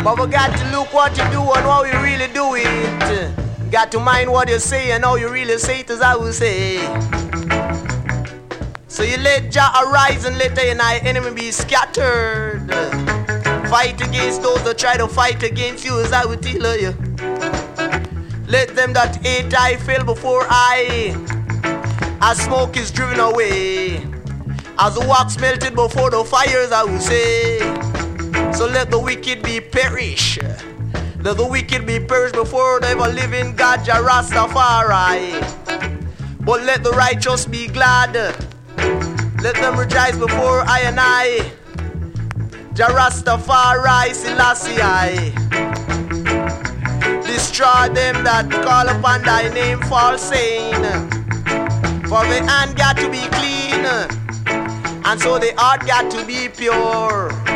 But we got to look what you do and how you really do it. Got to mind what you say and how you really say it, as I will say. So you let Jah arise and let the enemy be scattered. Fight against those that try to fight against you, as I will tell you. Let them that hate I fail before I, as smoke is driven away, as the wax melted before the fires, I will say. So let the wicked be perish. Let the wicked be perished before the ever living God, Jah Rastafari. But let the righteous be glad. Let them rejoice before I and I, Jah Rastafari Selassie I. Destroy them that call upon thy name false saying, for the hand got to be clean, and so the heart got to be pure.